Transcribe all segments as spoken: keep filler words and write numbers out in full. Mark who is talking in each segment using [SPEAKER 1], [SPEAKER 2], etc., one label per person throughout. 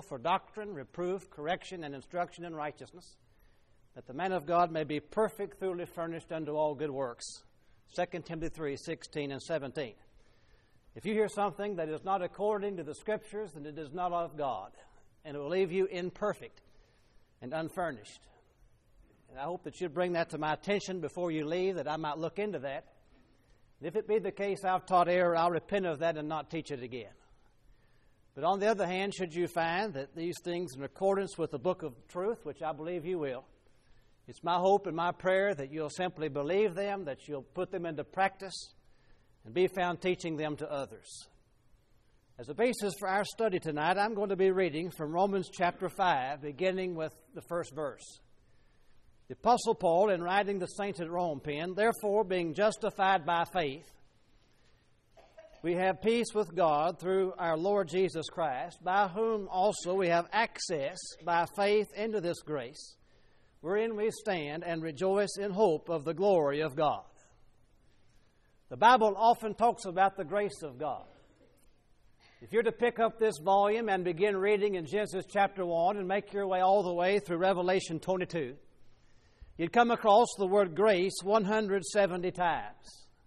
[SPEAKER 1] useful for doctrine, reproof, correction, and instruction in righteousness, that the man of God may be perfect, thoroughly furnished unto all good works. Second Timothy three, sixteen and seventeen. If you hear something that is not according to the Scriptures, then it is not of God, and it will leave you imperfect and unfurnished. And I hope that you'd bring that to my attention before you leave, that I might look into that. And if it be the case I've taught error, I'll repent of that and not teach it again. But on the other hand, should you find that these things are in accordance with the book of truth, which I believe you will, it's my hope and my prayer that you'll simply believe them, that you'll put them into practice, and be found teaching them to others. As a basis for our study tonight, I'm going to be reading from Romans chapter five, beginning with the first verse. The Apostle Paul, in writing the saints at Rome, penned, "Therefore, being justified by faith, we have peace with God through our Lord Jesus Christ, by whom also we have access by faith into this grace, wherein we stand and rejoice in hope of the glory of God." The Bible often talks about the grace of God. If you're to pick up this volume and begin reading in Genesis chapter one and make your way all the way through Revelation twenty-two, you'd come across the word grace one hundred seventy times.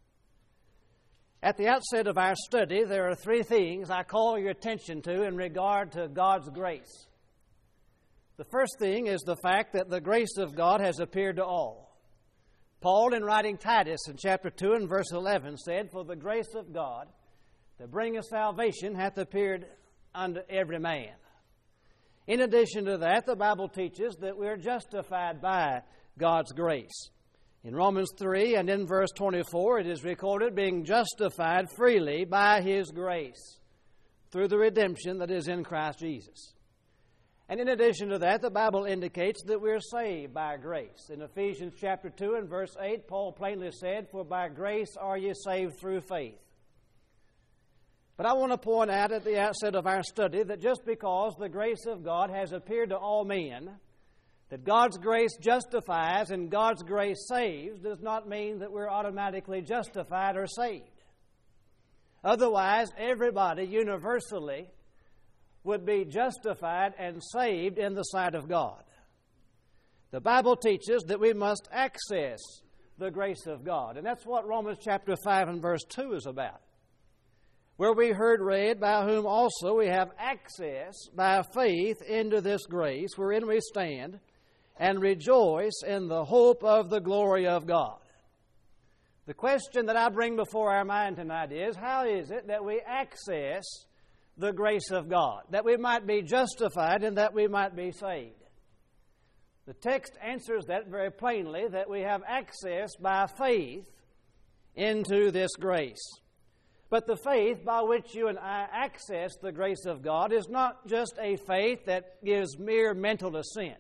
[SPEAKER 1] At the outset of our study, there are three things I call your attention to in regard to God's grace. The first thing is the fact that the grace of God has appeared to all. Paul, in writing Titus in chapter two and verse eleven, said, "For the grace of God that bringeth salvation hath appeared unto every man." In addition to that, the Bible teaches that we are justified by God's grace. In Romans three and in verse twenty-four, it is recorded, "Being justified freely by His grace, through the redemption that is in Christ Jesus." And in addition to that, the Bible indicates that we are saved by grace. In Ephesians chapter two and verse eight, Paul plainly said, "For by grace are ye saved through faith." But I want to point out at the outset of our study that just because the grace of God has appeared to all men, that God's grace justifies and God's grace saves, does not mean that we're automatically justified or saved. Otherwise, everybody universally would be justified and saved in the sight of God. The Bible teaches that we must access the grace of God. And that's what Romans chapter five and verse two is about, where we heard read, "By whom also we have access by faith into this grace, wherein we stand and rejoice in the hope of the glory of God." The question that I bring before our mind tonight is, how is it that we access the grace of God, that we might be justified and that we might be saved? The text answers that very plainly, that we have access by faith into this grace. But the faith by which you and I access the grace of God is not just a faith that gives mere mental assent.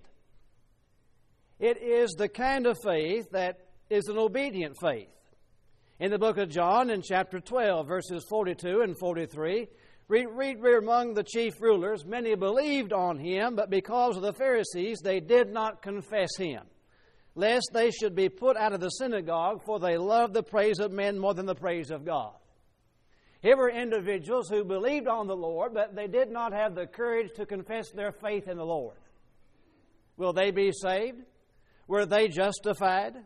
[SPEAKER 1] It is the kind of faith that is an obedient faith. In the book of John, in chapter twelve, verses forty-two and forty-three, read, read where among the chief rulers many believed on Him, but because of the Pharisees they did not confess Him, lest they should be put out of the synagogue, for they loved the praise of men more than the praise of God. Here were individuals who believed on the Lord, but they did not have the courage to confess their faith in the Lord. Will they be saved? Were they justified?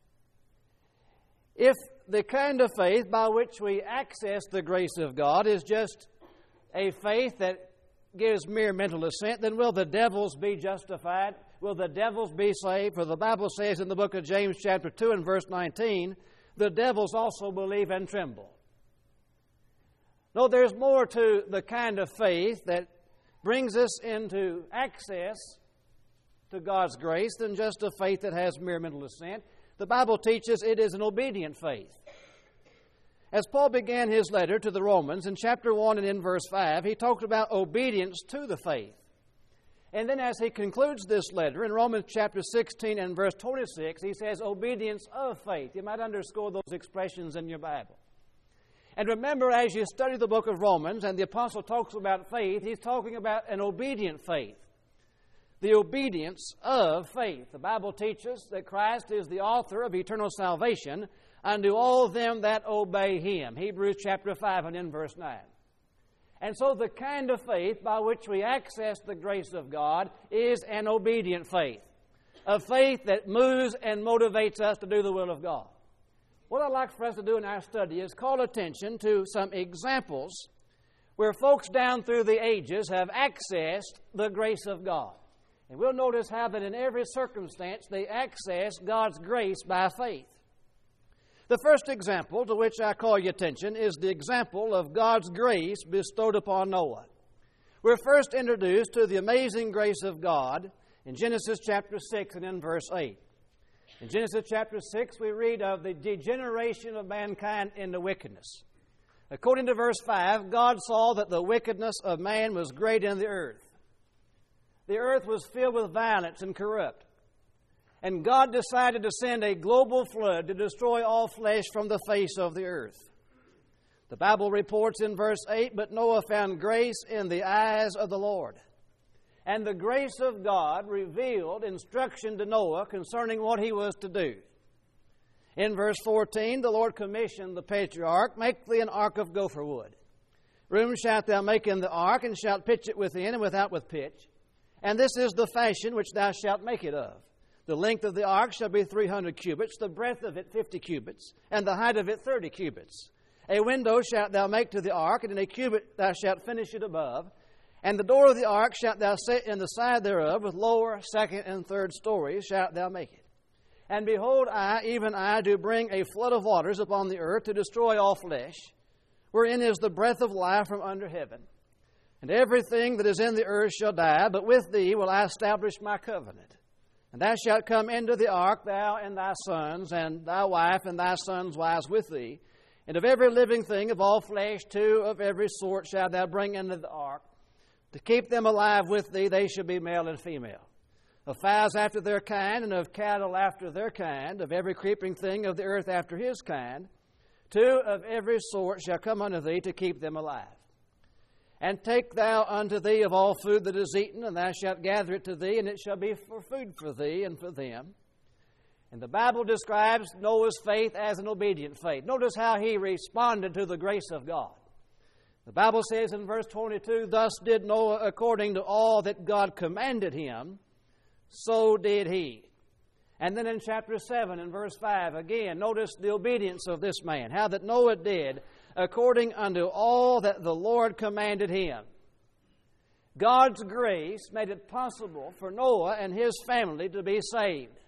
[SPEAKER 1] If the kind of faith by which we access the grace of God is just a faith that gives mere mental assent, then will the devils be justified? Will the devils be saved? For the Bible says in the book of James chapter two and verse nineteen, "The devils also believe and tremble." No, there's more to the kind of faith that brings us into access to God's grace than just a faith that has mere mental assent. The Bible teaches it is an obedient faith. As Paul began his letter to the Romans in chapter one and in verse five, he talked about obedience to the faith. And then as he concludes this letter in Romans chapter sixteen and verse twenty-six, he says obedience of faith. You might underscore those expressions in your Bible. And remember, as you study the book of Romans and the apostle talks about faith, he's talking about an obedient faith. The obedience of faith. The Bible teaches that Christ is the author of eternal salvation unto all them that obey Him. Hebrews chapter five and in verse nine. And so the kind of faith by which we access the grace of God is an obedient faith, a faith that moves and motivates us to do the will of God. What I'd like for us to do in our study is call attention to some examples where folks down through the ages have accessed the grace of God. And we'll notice how that in every circumstance they access God's grace by faith. The first example to which I call your attention is the example of God's grace bestowed upon Noah. We're first introduced to the amazing grace of God in Genesis chapter six and in verse eight. In Genesis chapter six, we read of the degeneration of mankind into wickedness. According to verse five, God saw that the wickedness of man was great in the earth. The earth was filled with violence and corrupt. And God decided to send a global flood to destroy all flesh from the face of the earth. The Bible reports in verse eight, "But Noah found grace in the eyes of the Lord." And the grace of God revealed instruction to Noah concerning what he was to do. In verse fourteen, the Lord commissioned the patriarch, "Make thee an ark of gopher wood. Room shalt thou make in the ark, and shalt pitch it within and without with pitch. And this is the fashion which thou shalt make it of. The length of the ark shall be three hundred cubits, the breadth of it fifty cubits, and the height of it thirty cubits. A window shalt thou make to the ark, and in a cubit thou shalt finish it above. And the door of the ark shalt thou set in the side thereof, with lower, second, and third stories shalt thou make it. And behold, I, even I, do bring a flood of waters upon the earth to destroy all flesh, wherein is the breath of life from under heaven. And everything that is in the earth shall die, but with thee will I establish my covenant. And thou shalt come into the ark, thou and thy sons, and thy wife and thy sons' wives with thee. And of every living thing of all flesh, two of every sort shalt thou bring into the ark. To keep them alive with thee, they shall be male and female. Of fowls after their kind, and of cattle after their kind, of every creeping thing of the earth after his kind, two of every sort shall come unto thee to keep them alive. And take thou unto thee of all food that is eaten, and thou shalt gather it to thee, and it shall be for food for thee and for them." And the Bible describes Noah's faith as an obedient faith. Notice how he responded to the grace of God. The Bible says in verse twenty-two, "Thus did Noah according to all that God commanded him, so did he." And then in chapter seven and verse five, again, notice the obedience of this man, how that Noah did according unto all that the Lord commanded him. God's grace made it possible for Noah and his family to be saved.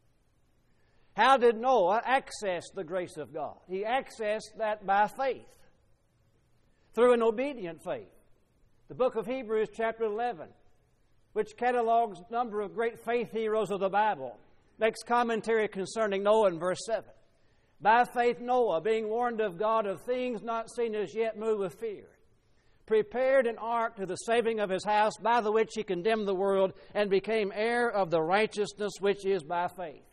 [SPEAKER 1] How did Noah access the grace of God? He accessed that by faith, through an obedient faith. The book of Hebrews chapter eleven, which catalogs a number of great faith heroes of the Bible, makes commentary concerning Noah in verse seven. "By faith Noah, being warned of God of things not seen as yet, moved with fear, prepared an ark to the saving of his house, by the which he condemned the world, and became heir of the righteousness which is by faith."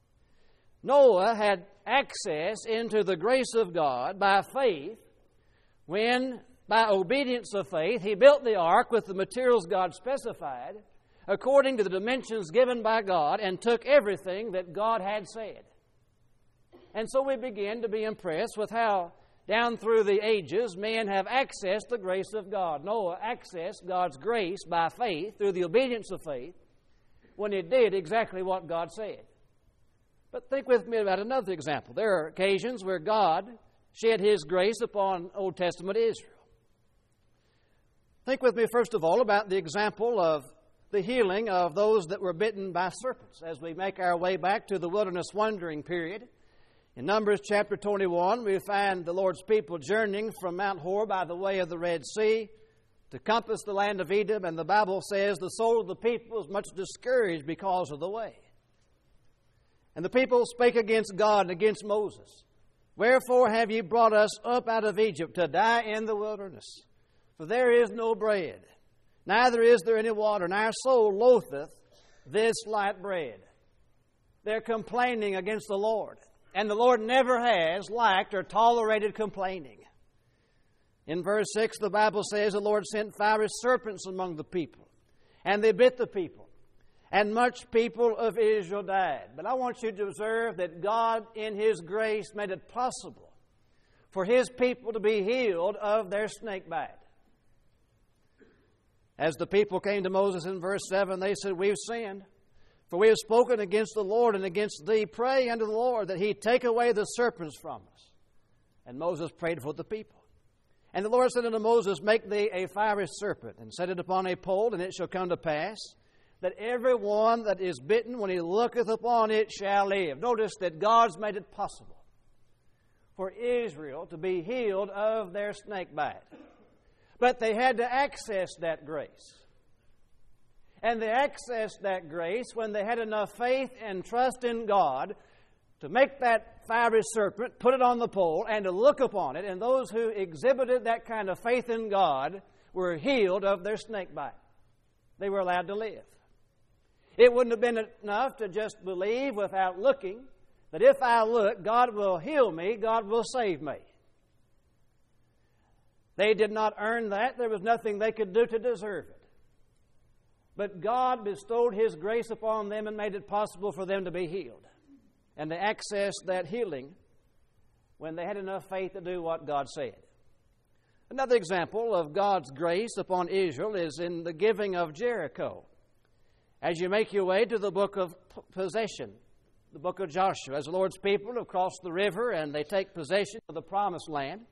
[SPEAKER 1] Noah had access into the grace of God by faith when, by obedience of faith, he built the ark with the materials God specified, according to the dimensions given by God, and took everything that God had said. And so we begin to be impressed with how, down through the ages, men have accessed the grace of God. Noah accessed God's grace by faith, through the obedience of faith, when he did exactly what God said. But think with me about another example. There are occasions where God shed His grace upon Old Testament Israel. Think with me, first of all, about the example of the healing of those that were bitten by serpents as we make our way back to the wilderness wandering period. In Numbers chapter twenty-one, we find the Lord's people journeying from Mount Hor by the way of the Red Sea to compass the land of Edom, and the Bible says the soul of the people was much discouraged because of the way. And the people spake against God and against Moses. "Wherefore have ye brought us up out of Egypt to die in the wilderness? For there is no bread, neither is there any water, and our soul loatheth this light bread." They're complaining against the Lord. And the Lord never has liked or tolerated complaining. In verse six, the Bible says the Lord sent fiery serpents among the people, and they bit the people, and much people of Israel died. But I want you to observe that God, in His grace, made it possible for His people to be healed of their snake bite. As the people came to Moses in verse seven, they said, "We've sinned, for we have spoken against the Lord and against thee. Pray unto the Lord that he take away the serpents from us." And Moses prayed for the people. And the Lord said unto Moses, "Make thee a fiery serpent, and set it upon a pole, and it shall come to pass that every one that is bitten, when he looketh upon it, shall live." Notice that God's made it possible for Israel to be healed of their snake bite. But they had to access that grace. And they accessed that grace when they had enough faith and trust in God to make that fiery serpent, put it on the pole, and to look upon it. And those who exhibited that kind of faith in God were healed of their snake bite. They were allowed to live. It wouldn't have been enough to just believe without looking that if I look, God will heal me, God will save me. They did not earn that. There was nothing they could do to deserve it. But God bestowed His grace upon them and made it possible for them to be healed. And they accessed that healing when they had enough faith to do what God said. Another example of God's grace upon Israel is in the giving of Jericho. As you make your way to the book of possession, the book of Joshua, as the Lord's people have crossed the river and they take possession of the promised land,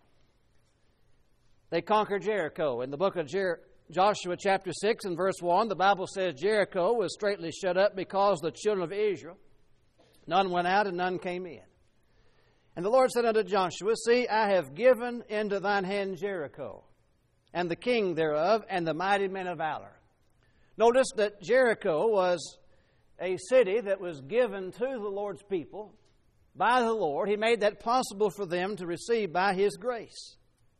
[SPEAKER 1] they conquer Jericho. In the book of Jer- Joshua chapter six and verse one, the Bible says Jericho was straitly shut up because the children of Israel, none went out and none came in. And the Lord said unto Joshua, "See, I have given into thine hand Jericho, and the king thereof, and the mighty men of valor." Notice that Jericho was a city that was given to the Lord's people by the Lord. He made that possible for them to receive by His grace.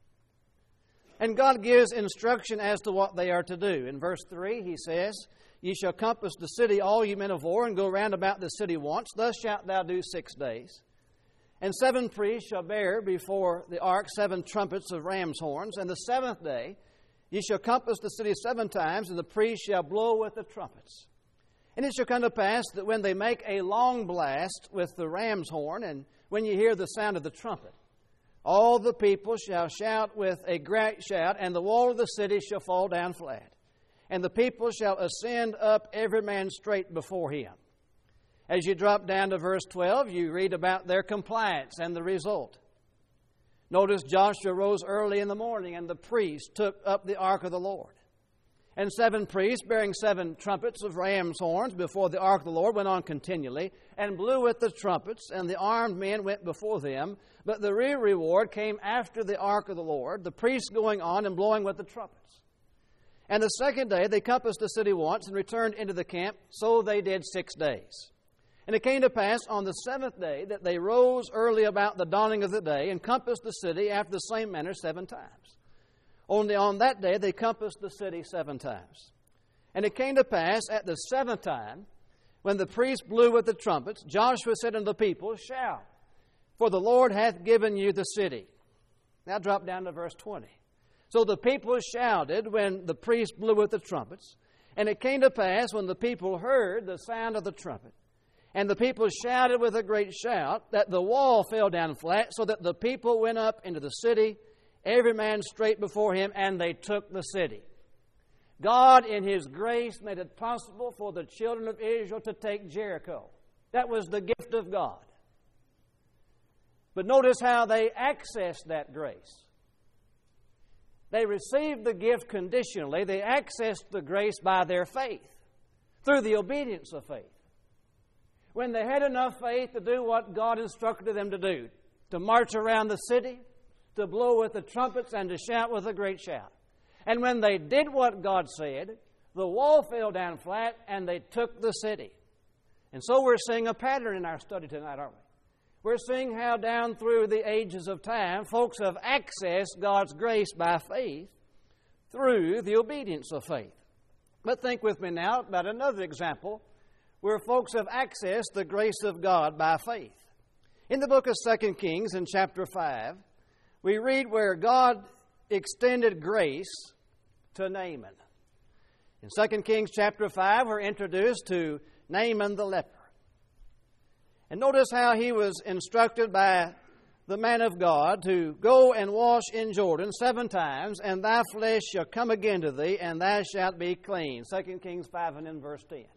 [SPEAKER 1] And God gives instruction as to what they are to do. In verse three, He says, "Ye shall compass the city, all ye men of war, and go round about the city once. Thus shalt thou do six days. And seven priests shall bear before the ark seven trumpets of ram's horns. And the seventh day ye shall compass the city seven times, and the priests shall blow with the trumpets. And it shall come to pass that when they make a long blast with the ram's horn, and when ye hear the sound of the trumpet, all the people shall shout with a great shout, and the wall of the city shall fall down flat. And the people shall ascend up every man straight before him." As you drop down to verse twelve, you read about their compliance and the result. Notice Joshua rose early in the morning, and the priests took up the ark of the Lord. And seven priests, bearing seven trumpets of ram's horns before the ark of the Lord, went on continually, and blew with the trumpets, and the armed men went before them. But the real reward came after the ark of the Lord, the priests going on and blowing with the trumpets. And the second day they compassed the city once, and returned into the camp. So they did six days. And it came to pass on the seventh day that they rose early about the dawning of the day, and compassed the city after the same manner seven times. Only on that day they compassed the city seven times. And it came to pass at the seventh time, when the priests blew with the trumpets, Joshua said unto the people, "Shout, for the Lord hath given you the city." Now drop down to verse twenty. So the people shouted when the priests blew with the trumpets. And it came to pass, when the people heard the sound of the trumpet, and the people shouted with a great shout, that the wall fell down flat, so that the people went up into the city, every man straight before him, and they took the city. God, in His grace, made it possible for the children of Israel to take Jericho. That was the gift of God. But notice how they accessed that grace. They received the gift conditionally. They accessed the grace by their faith, through the obedience of faith. When they had enough faith to do what God instructed them to do, to march around the city, to blow with the trumpets, and to shout with a great shout. And when they did what God said, the wall fell down flat, and they took the city. And so we're seeing a pattern in our study tonight, aren't we? We're seeing how down through the ages of time, folks have accessed God's grace by faith through the obedience of faith. But think with me now about another example where folks have accessed the grace of God by faith. In the book of Second Kings, in chapter five, we read where God extended grace to Naaman. In Second Kings chapter five, we're introduced to Naaman the leper. And notice how he was instructed by the man of God to go and wash in Jordan seven times, and thy flesh shall come again to thee, and thou shalt be clean. Second Kings five and in verse ten.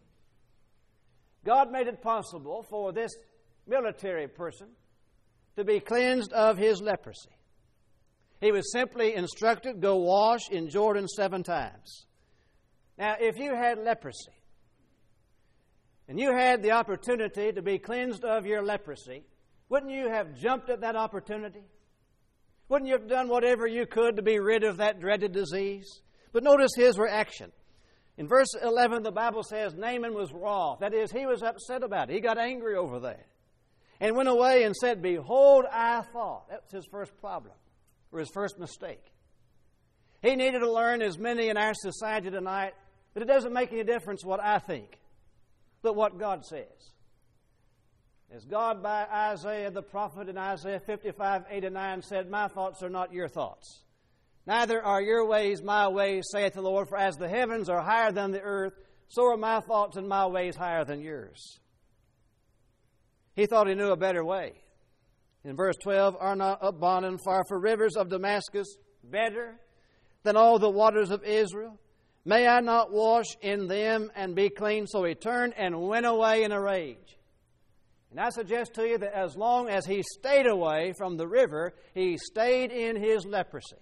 [SPEAKER 1] God made it possible for this military person to be cleansed of his leprosy. He was simply instructed, go wash in Jordan seven times. Now, if you had leprosy, and you had the opportunity to be cleansed of your leprosy, wouldn't you have jumped at that opportunity? Wouldn't you have done whatever you could to be rid of that dreaded disease? But notice his reaction. In verse eleven, the Bible says Naaman was wroth. That is, he was upset about it. He got angry over that. And went away and said, behold, I thought. That's his first problem, or his first mistake. He needed to learn, as many in our society tonight, that it doesn't make any difference what I think, but what God says. As God by Isaiah the prophet in Isaiah fifty-five, eight and nine said, my thoughts are not your thoughts. Neither are your ways my ways, saith the Lord. For as the heavens are higher than the earth, so are my thoughts and my ways higher than yours. He thought he knew a better way. In verse twelve, are not Abana far for rivers of Damascus better than all the waters of Israel? May I not wash in them and be clean? So he turned and went away in a rage. And I suggest to you that as long as he stayed away from the river, he stayed in his leprosy.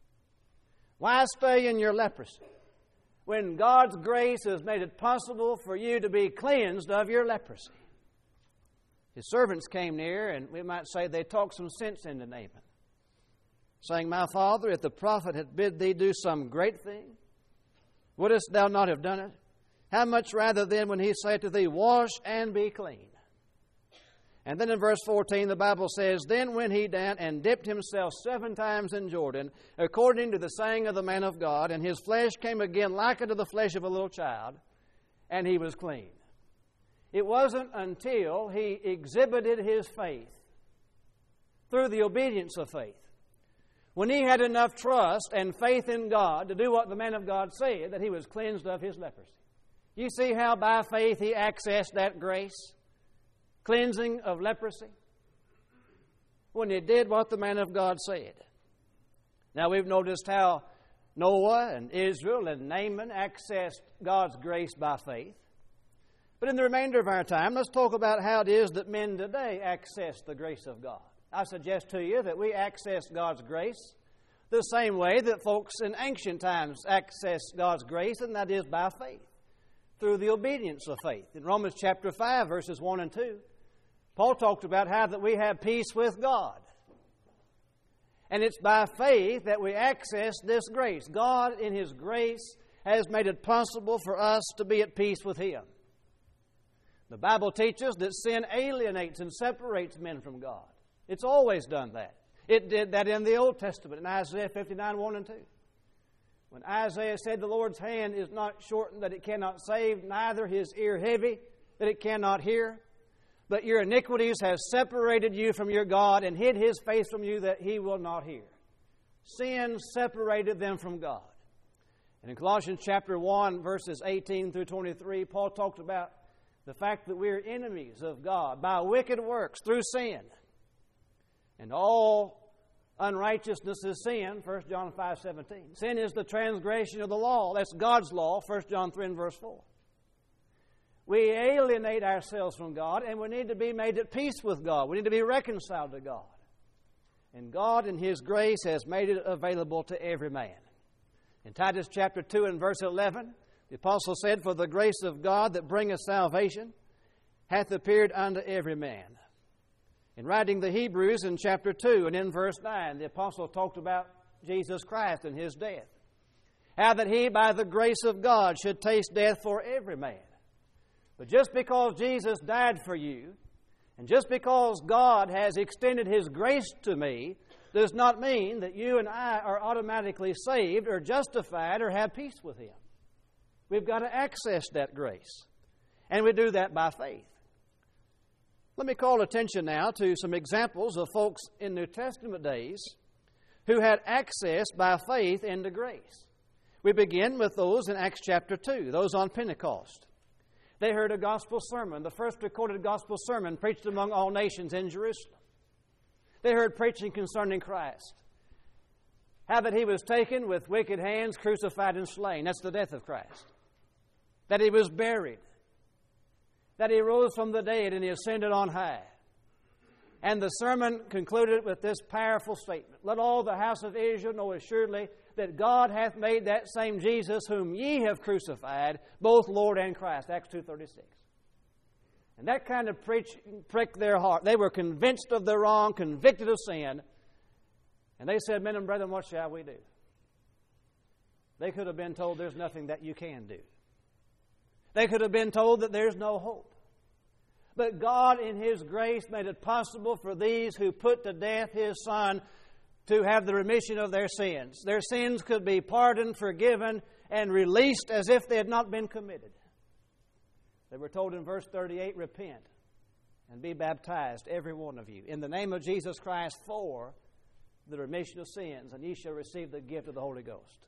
[SPEAKER 1] Why stay in your leprosy when God's grace has made it possible for you to be cleansed of your leprosy? His servants came near, and we might say they talked some sense into Naaman, saying, my father, if the prophet had bid thee do some great thing, wouldest thou not have done it? How much rather then when he said to thee, wash and be clean? And then in verse fourteen, the Bible says, then went he down and dipped himself seven times in Jordan, according to the saying of the man of God, and his flesh came again like unto the flesh of a little child, and he was clean. It wasn't until he exhibited his faith through the obedience of faith, when he had enough trust and faith in God to do what the man of God said, that he was cleansed of his leprosy. You see how by faith he accessed that grace? Cleansing of leprosy? When he did what the man of God said. Now we've noticed how Noah and Israel and Naaman accessed God's grace by faith. But in the remainder of our time, let's talk about how it is that men today access the grace of God. I suggest to you that we access God's grace the same way that folks in ancient times accessed God's grace, and that is by faith, through the obedience of faith. In Romans chapter five, verses one and two, Paul talked about how that we have peace with God. And it's by faith that we access this grace. God, in His grace, has made it possible for us to be at peace with Him. The Bible teaches that sin alienates and separates men from God. It's always done that. It did that in the Old Testament, in Isaiah fifty-nine, one and two. When Isaiah said, the Lord's hand is not shortened that it cannot save, neither His ear heavy that it cannot hear. But your iniquities have separated you from your God and hid His face from you that He will not hear. Sin separated them from God. And in Colossians chapter one, verses eighteen through twenty-three, Paul talked about the fact that we're enemies of God by wicked works through sin. And all unrighteousness is sin, First John five seventeen. Sin is the transgression of the law. That's God's law, First John three and verse four. We alienate ourselves from God, and we need to be made at peace with God. We need to be reconciled to God. And God, in His grace, has made it available to every man. In Titus chapter two and verse eleven, the apostle said, for the grace of God that bringeth salvation hath appeared unto every man. In writing the Hebrews in chapter two and in verse nine, the apostle talked about Jesus Christ and His death. How that He, by the grace of God, should taste death for every man. But just because Jesus died for you, and just because God has extended His grace to me, does not mean that you and I are automatically saved or justified or have peace with Him. We've got to access that grace. And we do that by faith. Let me call attention now to some examples of folks in New Testament days who had access by faith into grace. We begin with those in Acts chapter two, those on Pentecost. They heard a gospel sermon, the first recorded gospel sermon preached among all nations in Jerusalem. They heard preaching concerning Christ. How that He was taken with wicked hands, crucified and slain. That's the death of Christ. That He was buried. That He rose from the dead and He ascended on high. And the sermon concluded with this powerful statement. Let all the house of Israel know assuredly that God hath made that same Jesus whom ye have crucified, both Lord and Christ. Acts two thirty-six. And that kind of preach, pricked their heart. They were convinced of their wrong, convicted of sin. And they said, men and brethren, what shall we do? They could have been told there's nothing that you can do. They could have been told that there's no hope. But God in His grace made it possible for these who put to death His Son to have the remission of their sins. Their sins could be pardoned, forgiven, and released as if they had not been committed. They were told in verse thirty-eight, repent and be baptized, every one of you, in the name of Jesus Christ for the remission of sins, and ye shall receive the gift of the Holy Ghost.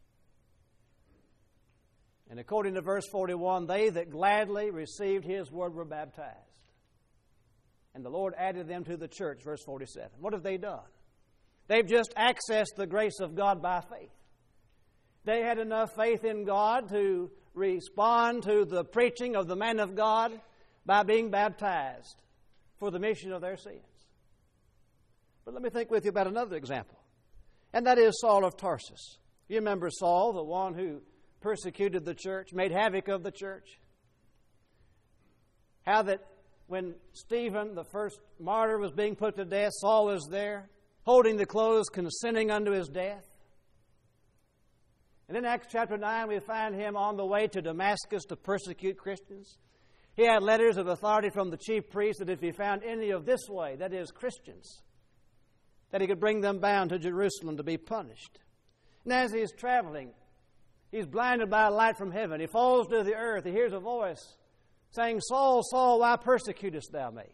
[SPEAKER 1] And according to verse forty-one, they that gladly received His word were baptized. And the Lord added them to the church, verse forty-seven. What have they done? They've just accessed the grace of God by faith. They had enough faith in God to respond to the preaching of the man of God by being baptized for the remission of their sins. But let me think with you about another example, and that is Saul of Tarsus. You remember Saul, the one who persecuted the church, made havoc of the church? How that when Stephen, the first martyr, was being put to death, Saul was there, holding the clothes, consenting unto his death. And in Acts chapter nine, we find him on the way to Damascus to persecute Christians. He had letters of authority from the chief priest that if he found any of this way, that is, Christians, that he could bring them bound to Jerusalem to be punished. And as he's traveling, he's blinded by a light from heaven. He falls to the earth. He hears a voice saying, Saul, Saul, why persecutest thou me?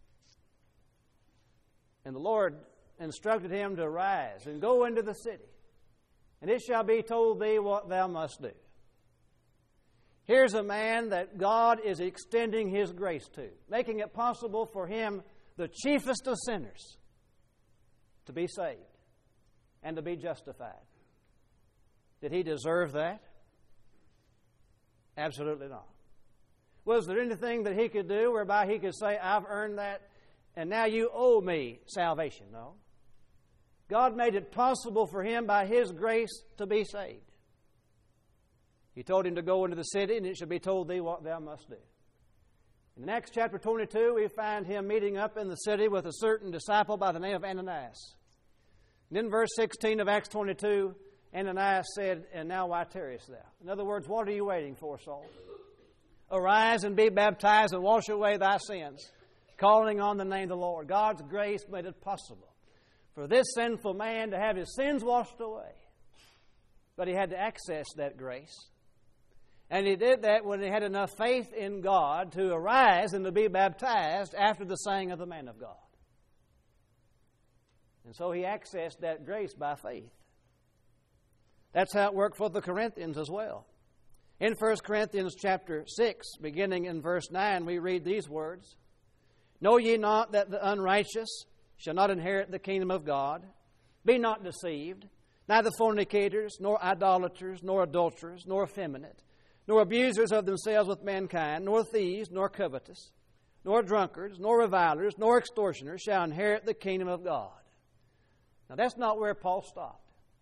[SPEAKER 1] And the Lord instructed him to arise and go into the city, and it shall be told thee what thou must do. Here's a man that God is extending His grace to, making it possible for him, the chiefest of sinners, to be saved and to be justified. Did he deserve that? Absolutely not. Was there anything that he could do whereby he could say, I've earned that, and now you owe me salvation? No. God made it possible for him by His grace to be saved. He told him to go into the city, and it shall be told thee what thou must do. In Acts chapter twenty-two, we find him meeting up in the city with a certain disciple by the name of Ananias. And in verse sixteen of Acts twenty-two, Ananias said, and now why tarriest thou? In other words, what are you waiting for, Saul? Arise and be baptized and wash away thy sins, calling on the name of the Lord. God's grace made it possible for this sinful man to have his sins washed away. But he had to access that grace. And he did that when he had enough faith in God to arise and to be baptized after the saying of the man of God. And so he accessed that grace by faith. That's how it worked for the Corinthians as well. In First Corinthians chapter six, beginning in verse nine, we read these words, Know ye not that the unrighteous shall not inherit the kingdom of God? Be not deceived, neither fornicators, nor idolaters, nor adulterers, nor effeminate, nor abusers of themselves with mankind, nor thieves, nor covetous, nor drunkards, nor revilers, nor extortioners shall inherit the kingdom of God. Now that's not where Paul stopped.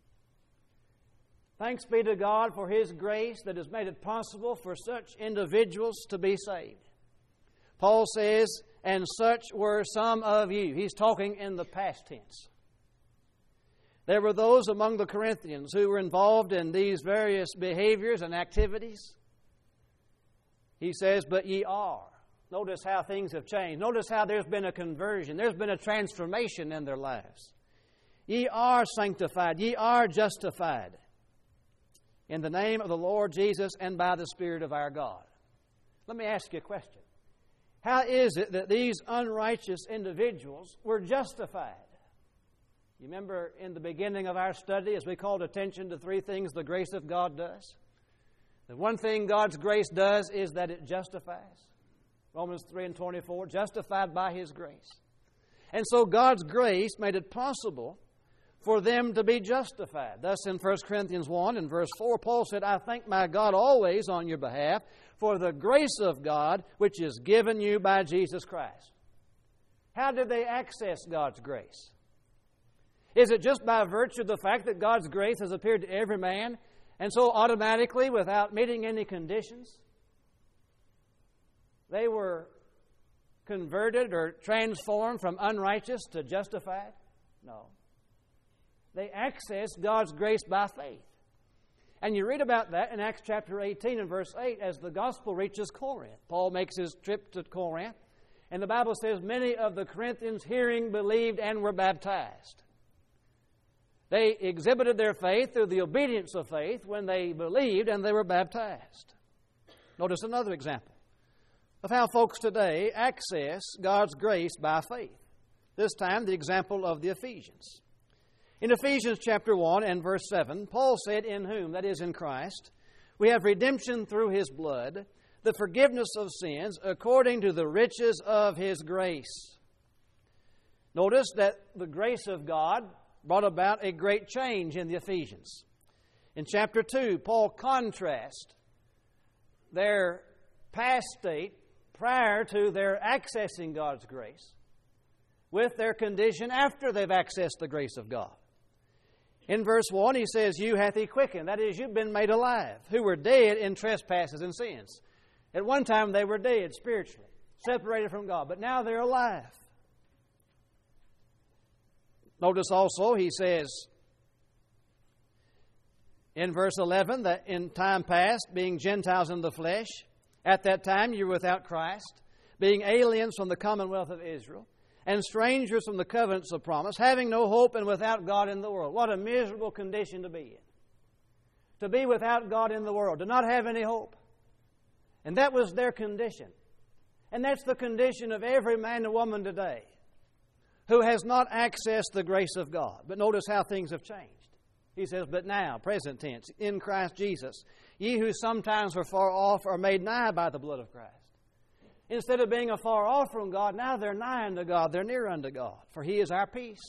[SPEAKER 1] Thanks be to God for His grace that has made it possible for such individuals to be saved. Paul says, and such were some of you. He's talking in the past tense. There were those among the Corinthians who were involved in these various behaviors and activities. He says, but ye are. Notice how things have changed. Notice how there's been a conversion. There's been a transformation in their lives. Ye are sanctified. Ye are justified in the name of the Lord Jesus and by the Spirit of our God. Let me ask you a question. How is it that these unrighteous individuals were justified? You remember in the beginning of our study as we called attention to three things the grace of God does? The one thing God's grace does is that it justifies. Romans three and twenty-four, justified by His grace. And so God's grace made it possible for them to be justified. Thus in First Corinthians one and verse four, Paul said, I thank my God always on your behalf for the grace of God which is given you by Jesus Christ. How did they access God's grace? Is it just by virtue of the fact that God's grace has appeared to every man, and so automatically, without meeting any conditions, they were converted or transformed from unrighteous to justified? No. They accessed God's grace by faith. And you read about that in Acts chapter eighteen and verse eight as the gospel reaches Corinth. Paul makes his trip to Corinth, and the Bible says many of the Corinthians hearing believed and were baptized. They exhibited their faith through the obedience of faith when they believed and they were baptized. Notice another example of how folks today access God's grace by faith. This time, the example of the Ephesians. In Ephesians chapter one and verse seven, Paul said, in whom, that is in Christ, we have redemption through His blood, the forgiveness of sins, according to the riches of His grace. Notice that the grace of God brought about a great change in the Ephesians. In chapter two, Paul contrasts their past state prior to their accessing God's grace with their condition after they've accessed the grace of God. In verse one, he says, you hath He quickened. That is, you've been made alive, who were dead in trespasses and sins. At one time they were dead spiritually, separated from God, but now they're alive. Notice also, he says in verse eleven that in time past, being Gentiles in the flesh, at that time you were without Christ, being aliens from the commonwealth of Israel, and strangers from the covenants of promise, having no hope and without God in the world. What a miserable condition to be in. To be without God in the world, to not have any hope. And that was their condition. And that's the condition of every man and woman today who has not accessed the grace of God. But notice how things have changed. He says, but now, present tense, in Christ Jesus, ye who sometimes were far off are made nigh by the blood of Christ. Instead of being afar off from God, now they're nigh unto God, they're near unto God, for He is our peace.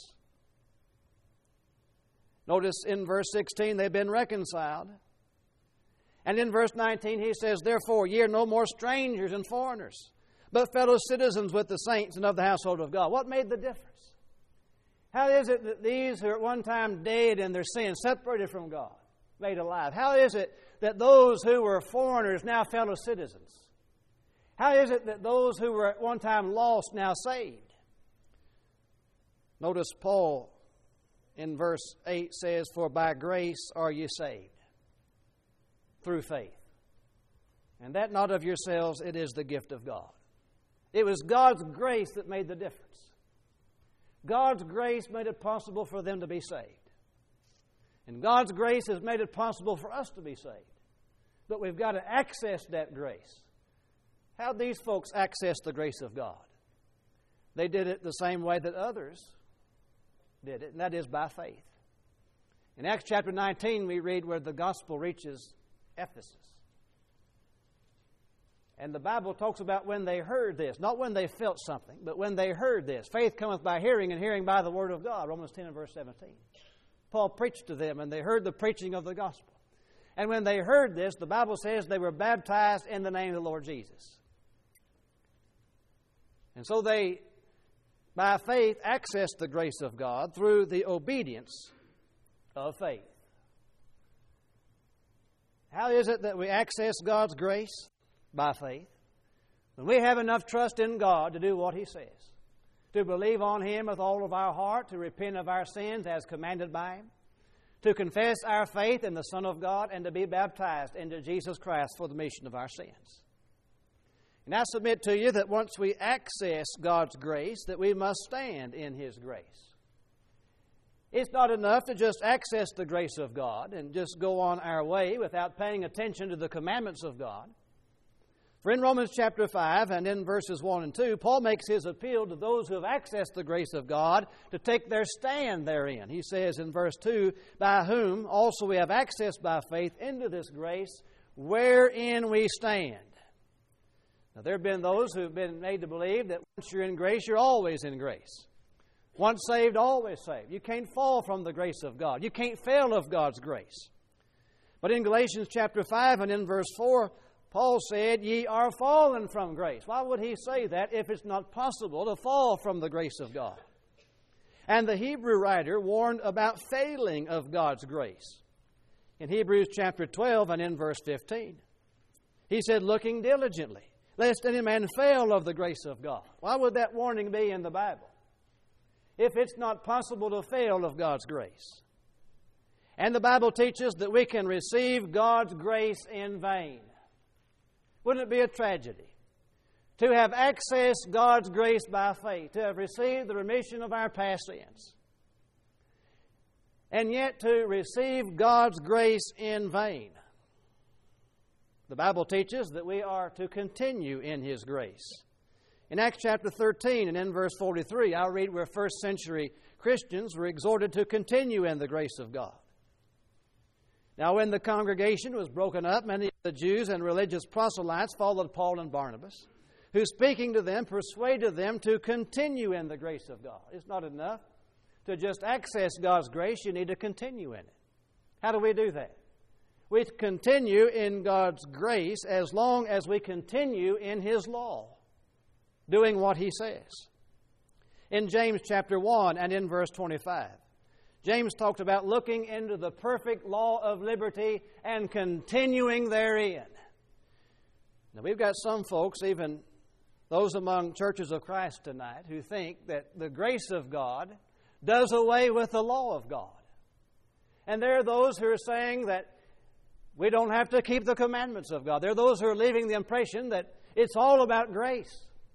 [SPEAKER 1] Notice in verse sixteen, they've been reconciled. And in verse nineteen, he says, therefore, ye are no more strangers and foreigners, but fellow citizens with the saints and of the household of God. What made the difference? How is it that these who are at one time dead in their sins, separated from God, made alive? How is it that those who were foreigners now fellow citizens? How is it that those who were at one time lost now saved? Notice Paul in verse eight says, for by grace are ye saved, through faith. And that not of yourselves, it is the gift of God. It was God's grace that made the difference. God's grace made it possible for them to be saved. And God's grace has made it possible for us to be saved. But we've got to access that grace. How these folks access the grace of God? They did it the same way that others did it, and that is by faith. In Acts chapter nineteen, we read where the gospel reaches Ephesus. And the Bible talks about when they heard this, not when they felt something, but when they heard this. Faith cometh by hearing, and hearing by the word of God, Romans ten and verse seventeen. Paul preached to them, and they heard the preaching of the gospel. And when they heard this, the Bible says they were baptized in the name of the Lord Jesus. And so they, by faith, accessed the grace of God through the obedience of faith. How is it that we access God's grace? By faith. When we have enough trust in God to do what He says, to believe on Him with all of our heart, to repent of our sins as commanded by Him, to confess our faith in the Son of God, and to be baptized into Jesus Christ for the remission of our sins. And I submit to you that once we access God's grace, that we must stand in His grace. It's not enough to just access the grace of God and just go on our way without paying attention to the commandments of God. For in Romans chapter five and in verses one and two, Paul makes his appeal to those who have accessed the grace of God to take their stand therein. He says in verse two, by whom also we have access by faith into this grace wherein we stand. Now there have been those who have been made to believe that once you're in grace, you're always in grace. Once saved, always saved. You can't fall from the grace of God. You can't fail of God's grace. But in Galatians chapter five and in verse four, Paul said, ye are fallen from grace. Why would he say that if it's not possible to fall from the grace of God? And the Hebrew writer warned about failing of God's grace. In Hebrews chapter twelve and in verse fifteen, he said, looking diligently, lest any man fail of the grace of God. Why would that warning be in the Bible if it's not possible to fail of God's grace? And the Bible teaches that we can receive God's grace in vain. Wouldn't it be a tragedy to have accessed God's grace by faith, to have received the remission of our past sins, and yet to receive God's grace in vain? The Bible teaches that we are to continue in His grace. In Acts chapter thirteen and in verse forty-three, I'll read where first century Christians were exhorted to continue in the grace of God. Now, when the congregation was broken up, many of the Jews and religious proselytes followed Paul and Barnabas, who, speaking to them, persuaded them to continue in the grace of God. It's not enough to just access God's grace. You need to continue in it. How do we do that? We continue in God's grace as long as we continue in His law, doing what He says. In James chapter one and in verse twenty-five, James talked about looking into the perfect law of liberty and continuing therein. Now, we've got some folks, even those among churches of Christ tonight, who think that the grace of God does away with the law of God. And there are those who are saying that we don't have to keep the commandments of God. There are those who are leaving the impression that it's all about grace.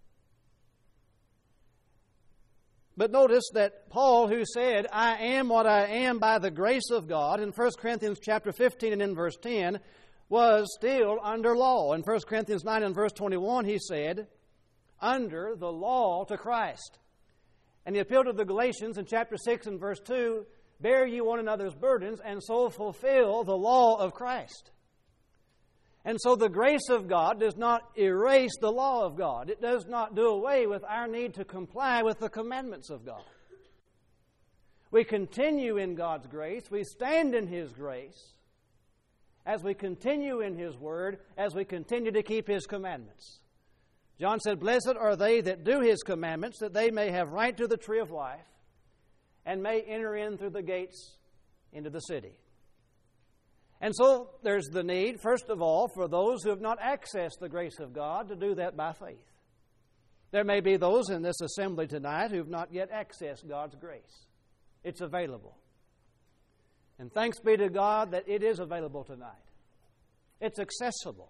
[SPEAKER 1] But notice that Paul, who said, I am what I am by the grace of God, in First Corinthians chapter fifteen and in verse ten, was still under law. In First Corinthians nine and verse twenty-one, he said, under the law to Christ. And he appealed to the Galatians in chapter six and verse two, bear ye one another's burdens, and so fulfill the law of Christ. And so the grace of God does not erase the law of God. It does not do away with our need to comply with the commandments of God. We continue in God's grace. We stand in His grace as we continue in His Word, as we continue to keep His commandments. John said, blessed are they that do His commandments, that they may have right to the tree of life and may enter in through the gates into the city. And so there's the need, first of all, for those who have not accessed the grace of God to do that by faith. There may be those in this assembly tonight who have not yet accessed God's grace. It's available. And thanks be to God that it is available tonight. It's accessible.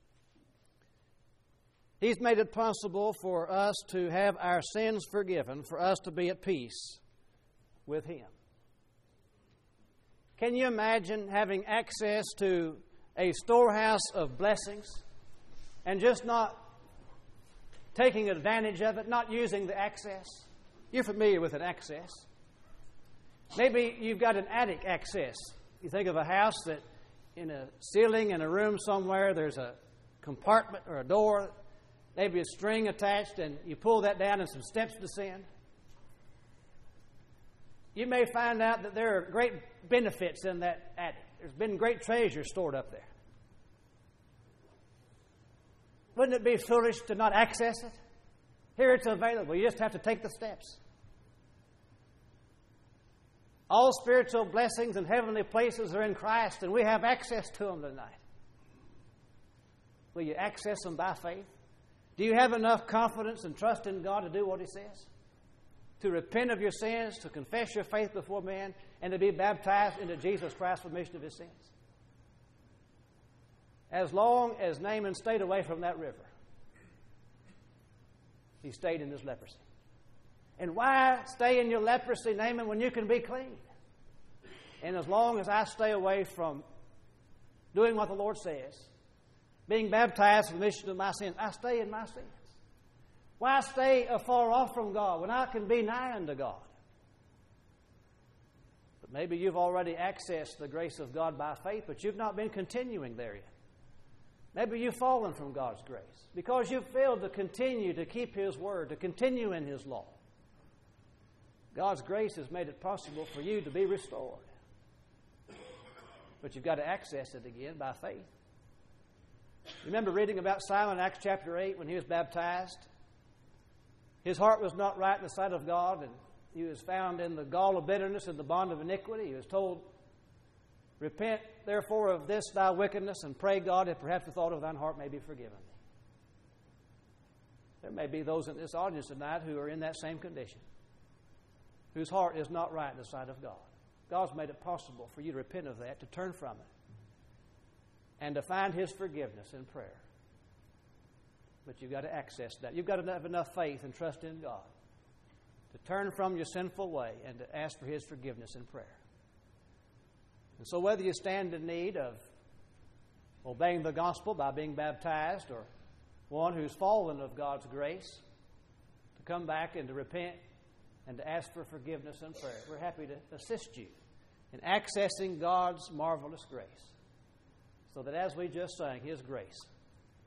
[SPEAKER 1] He's made it possible for us to have our sins forgiven, for us to be at peace with Him. Can you imagine having access to a storehouse of blessings and just not taking advantage of it, not using the access? You're familiar with an access. Maybe you've got an attic access. You think of a house that in a ceiling in a room somewhere there's a compartment or a door, maybe a string attached, and you pull that down and some steps descend. You may find out that there are great benefits in that attic. There's been great treasure stored up there. Wouldn't it be foolish to not access it? Here it's available. You just have to take the steps. All spiritual blessings and heavenly places are in Christ, and we have access to them tonight. Will you access them by faith? Do you have enough confidence and trust in God to do what He says? To repent of your sins, to confess your faith before men, and to be baptized into Jesus Christ for the remission of His sins? As long as Naaman stayed away from that river, he stayed in his leprosy. And why stay in your leprosy, Naaman, when you can be clean? And as long as I stay away from doing what the Lord says, being baptized for the remission of my sins, I stay in my sins. Why stay afar off from God when I can be nigh unto God? But maybe you've already accessed the grace of God by faith, but you've not been continuing therein. Maybe you've fallen from God's grace because you've failed to continue to keep His Word, to continue in His law. God's grace has made it possible for you to be restored. But you've got to access it again by faith. Remember reading about Simon in Acts chapter eight when he was baptized? His heart was not right in the sight of God, and he was found in the gall of bitterness and the bond of iniquity. He was told, repent therefore of this thy wickedness, and pray God that perhaps the thought of thine heart may be forgiven thee. There may be those in this audience tonight who are in that same condition, whose heart is not right in the sight of God. God's made it possible for you to repent of that, to turn from it, and to find His forgiveness in prayer. But you've got to access that. You've got to have enough faith and trust in God to turn from your sinful way and to ask for His forgiveness in prayer. And so whether you stand in need of obeying the gospel by being baptized, or one who's fallen of God's grace, to come back and to repent and to ask for forgiveness and prayer, we're happy to assist you in accessing God's marvelous grace, so that as we just sang, His grace